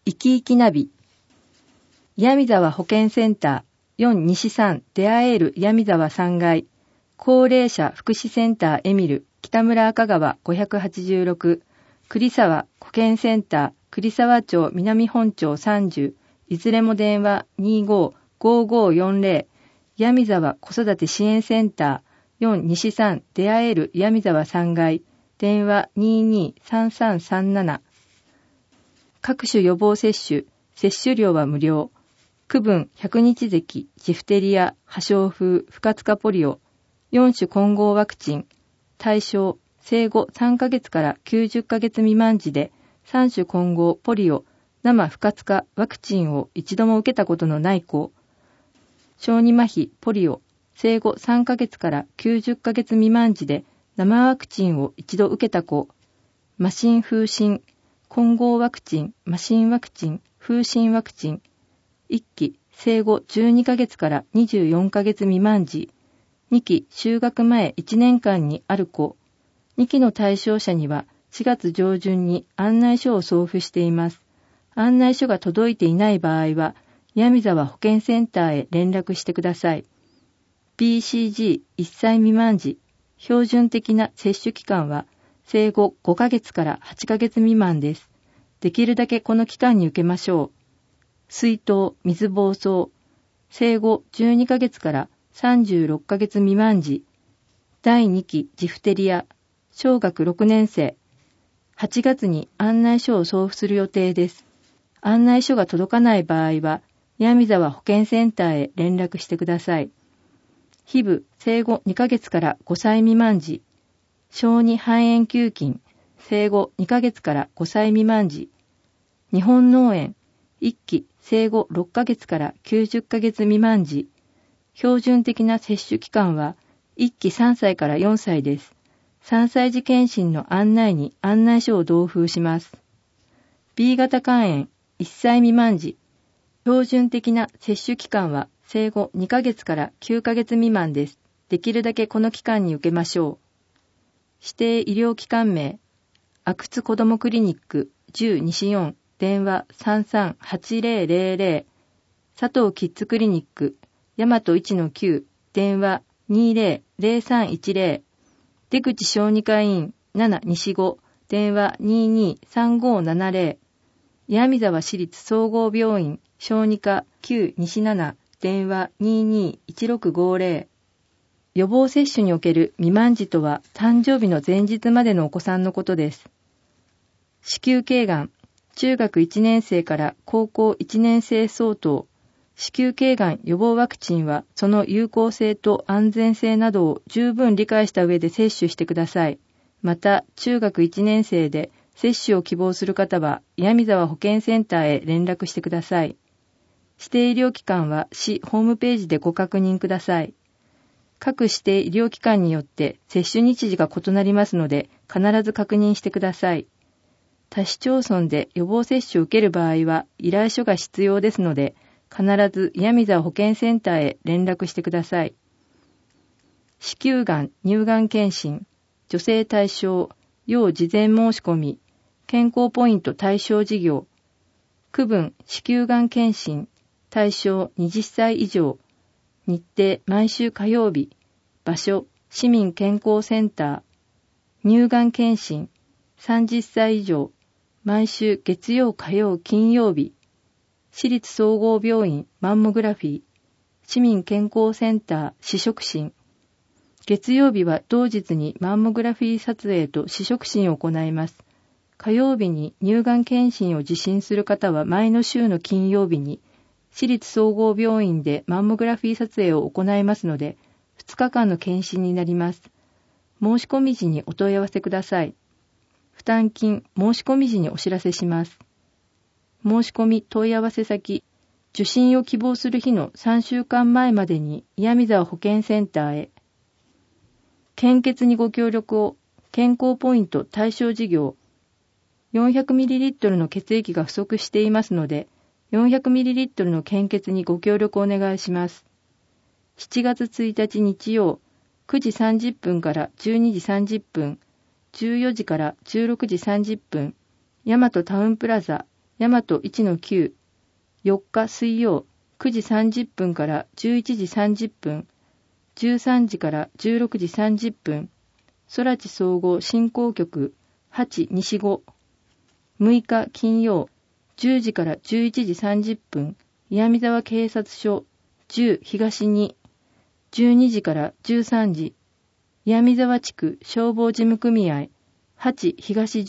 生き生きナビ。岩見沢保健センター4西3出会える岩見沢3階高齢者福祉センターエミル北村赤川586栗沢保健センター栗沢町南本町30いずれも電話255540岩見沢子育て支援センター4西3出会える岩見沢3階電話223337各種予防接種、接種料は無料。区分100日咳、ジフテリア、破傷風、不活化ポリオ、4種混合ワクチン、対象、生後3ヶ月から90ヶ月未満児で3種混合ポリオ、生不活化ワクチンを一度も受けたことのない子、小児麻痺ポリオ、生後3ヶ月から90ヶ月未満児で生ワクチンを一度受けた子、麻疹風疹、混合ワクチン、麻疹ワクチン、風疹ワクチン、1期、生後12ヶ月から24ヶ月未満児、2期、就学前1年間にある子、2期の対象者には4月上旬に案内書を送付しています。案内書が届いていない場合は、岩見沢保健センターへ連絡してください。BCG1 歳未満児、標準的な接種期間は、生後5ヶ月から8ヶ月未満です。できるだけこの期間に受けましょう。水痘、水疱瘡、生後12ヶ月から36ヶ月未満児、第2期ジフテリア、小学6年生、8月に案内書を送付する予定です。案内書が届かない場合は、岩見沢保健センターへ連絡してください。HIV、生後2ヶ月から5歳未満児、小児肺炎球菌、生後2ヶ月から5歳未満児、日本脳炎、1期、生後6ヶ月から90ヶ月未満児、標準的な接種期間は1期3歳から4歳です。3歳児検診の案内に案内書を同封します。B 型肝炎、1歳未満児、標準的な接種期間は生後2ヶ月から9ヶ月未満です。できるだけこの期間に受けましょう。指定医療機関名、阿久津子どもクリニック10西4電話338000佐藤キッズクリニック大和1-9電話200310出口小児科医院7西5電話223570岩見沢市立総合病院小児科9西7電話221650予防接種における未満児とは誕生日の前日までのお子さんのことです。子宮頸がん、中学1年生から高校1年生相当、子宮頸がん予防ワクチンはその有効性と安全性などを十分理解した上で接種してください。また、中学1年生で接種を希望する方は岩見沢保健センターへ連絡してください。指定医療機関は市ホームページでご確認ください。各指定医療機関によって接種日時が異なりますので必ず確認してください。他市町村で予防接種を受ける場合は依頼書が必要ですので必ず岩見沢保健センターへ連絡してください。子宮がん、乳がん検診、女性対象、要事前申し込み、健康ポイント対象事業、区分子宮がん検診、対象20歳以上、日程毎週火曜日、場所市民健康センター、乳がん検診30歳以上、毎週月曜火曜金曜日、市立総合病院マンモグラフィー、市民健康センター視触診、月曜日は同日にマンモグラフィー撮影と視触診を行います。火曜日に乳がん検診を受診する方は前の週の金曜日に、市立総合病院でマンモグラフィー撮影を行いますので、2日間の検診になります。申し込み時にお問い合わせください。負担金申し込み時にお知らせします。申し込み問い合わせ先、受診を希望する日の3週間前までに岩見沢保健センターへ。献血にご協力を、健康ポイント対象事業、400ml の血液が不足していますので、400ml の献血にご協力をお願いします。7月1日日曜、9時30分から12時30分、14時から16時30分、大和タウンプラザ大和 1-9、4日水曜9時30分から11時30分、13時から16時30分、空知総合振興局8西5、6日金曜10時から11時30分、岩見沢警察署10東2、12時から13時、岩見沢地区消防事務組合8東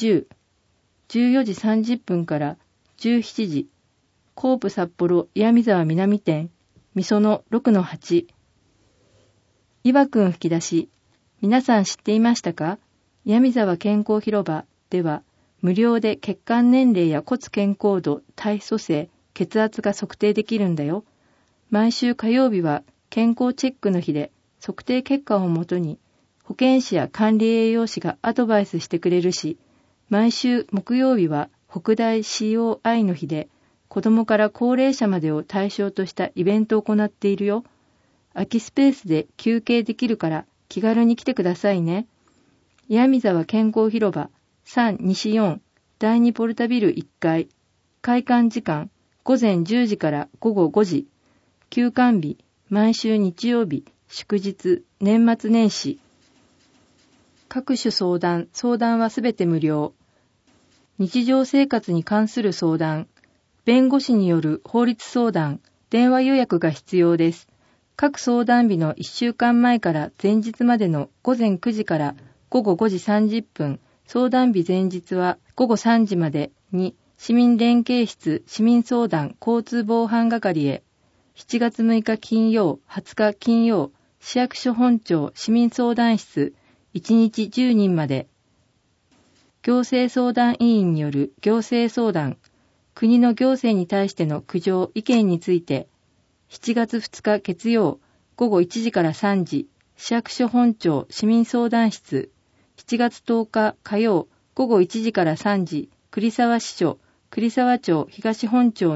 10、14時30分から17時、コープ札幌岩見沢南店、みその 6-8。岩くん吹き出し、皆さん知っていましたか？岩見沢健康広場では、無料で血管年齢や骨健康度、体組成、血圧が測定できるんだよ。毎週火曜日は健康チェックの日で、測定結果をもとに、保健師や管理栄養士がアドバイスしてくれるし、毎週木曜日は北大 COI の日で、子供から高齢者までを対象としたイベントを行っているよ。空きスペースで休憩できるから気軽に来てくださいね。岩見沢健康広場3西4第2ポルタビル1階。開館時間午前10時から午後5時。休館日毎週日曜日、祝日、年末年始。各種相談はすべて無料。日常生活に関する相談、弁護士による法律相談、電話予約が必要です。各相談日の1週間前から前日までの午前9時から午後5時30分、相談日前日は午後3時までに市民連携室市民相談交通防犯係へ。7月6日金曜、20日金曜、市役所本庁市民相談室1日10人まで。行政相談委員による行政相談、国の行政に対しての苦情・意見について、7月2日月曜午後1時から3時、市役所本庁市民相談室、7月10日火曜午後1時から3時、栗沢支所、栗沢町東本町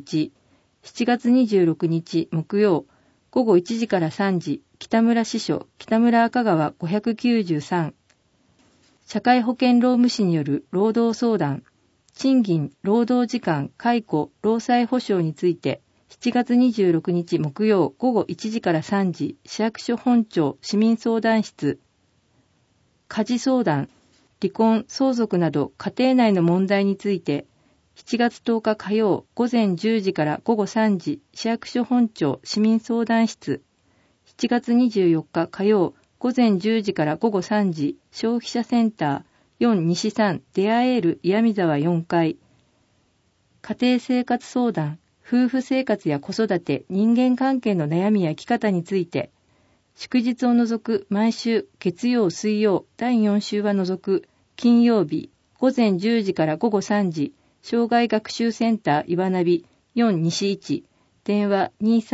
21、7月26日木曜午後1時から3時、北村支所、北村赤川593、社会保険労務士による労働相談、賃金、労働時間、解雇、労災保障について、7月26日木曜午後1時から3時、市役所本庁市民相談室。家事相談、離婚、相続など家庭内の問題について、7月10日火曜午前10時から午後3時、市役所本庁市民相談室。7月24日火曜午前10時から午後3時、消費者センター4西3出会える岩見沢4階。家庭生活相談、夫婦生活や子育て、人間関係の悩みや生き方について、祝日を除く毎週月曜水曜第4週は除く金曜日午前10時から午後3時、障害学習センター岩ナビ4西1、電話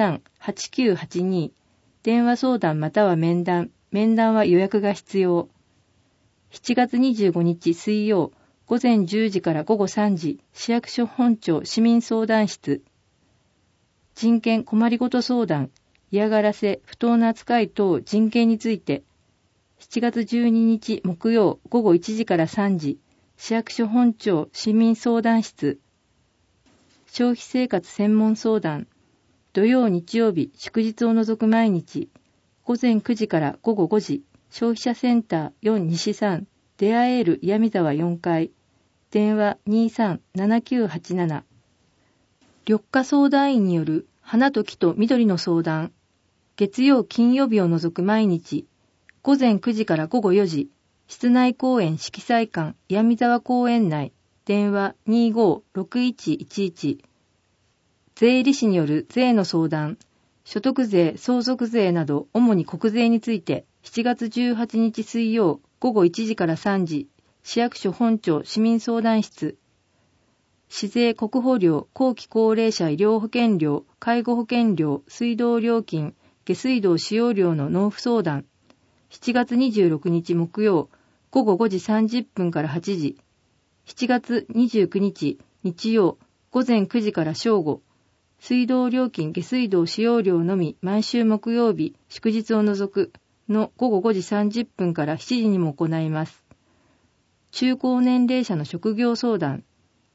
23-8982、電話相談または面談は予約が必要。7月25日水曜午前10時から午後3時、市役所本庁市民相談室。人権困りごと相談、嫌がらせ、不当な扱い等人権について、7月12日木曜午後1時から3時、市役所本庁市民相談室。消費生活専門相談、土曜日曜日祝日を除く毎日、午前9時から午後5時、消費者センター4西3出会える岩見沢4階、電話 23-7987。緑化相談員による花と木と緑の相談、月曜金曜日を除く毎日、午前9時から午後4時、室内公園色彩館岩見沢公園内、電話 25-6111。税理士による税の相談、所得税、相続税など主に国税について、7月18日水曜午後1時から3時、市役所本庁市民相談室。市税国保料、後期高齢者医療保険料、介護保険料、水道料金、下水道使用料の納付相談。7月26日木曜、午後5時30分から8時。7月29日日曜、午前9時から正午。水道料金、下水道使用料のみ、毎週木曜日、祝日を除くの午後5時30分から7時にも行います。中高年齢者の職業相談。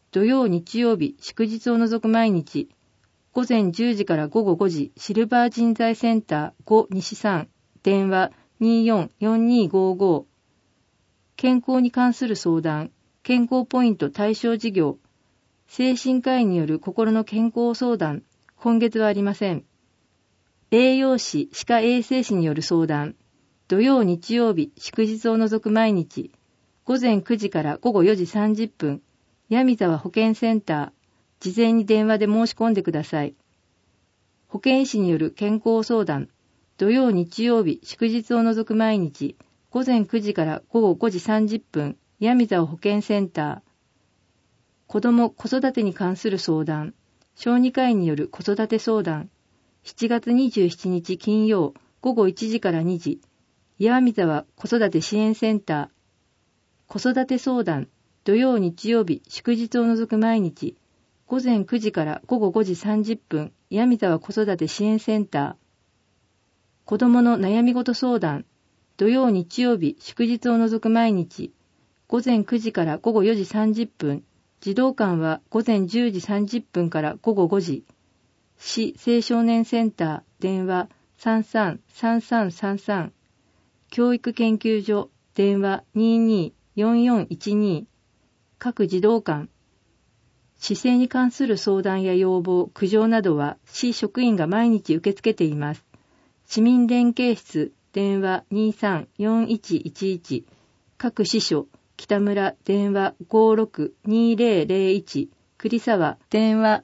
土曜日曜日祝日を除く毎日、午前10時から午後5時、シルバー人材センター5西3、電話244255。健康に関する相談、健康ポイント対象事業、精神科医による心の健康相談、今月はありません。栄養士、歯科衛生士による相談、土曜日曜日祝日を除く毎日、午前9時から午後4時30分、闇沢保健センター、事前に電話で申し込んでください。保健師による健康相談、土曜日曜日祝日を除く毎日、午前9時から午後5時30分、闇沢保健センター。子ども・子育てに関する相談、小児科医による子育て相談、7月27日金曜午後1時から2時、闇沢子育て支援センター。子育て相談、土曜日曜日祝日を除く毎日、午前9時から午後5時30分、闇沢子育て支援センター。子どもの悩み事相談、土曜日曜日祝日を除く毎日、午前9時から午後4時30分、児童館は午前10時30分から午後5時、市青少年センター、電話333333、教育研究所、電話224412、各児童館。姿勢に関する相談や要望、苦情などは市職員が毎日受け付けています。市民連携室、電話234111、各支所、北村、電話562001、栗沢、電話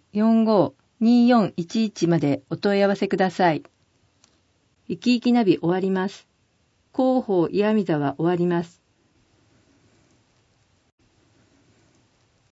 452411までお問い合わせください。生き生きナビ終わります。広報岩見沢終わります。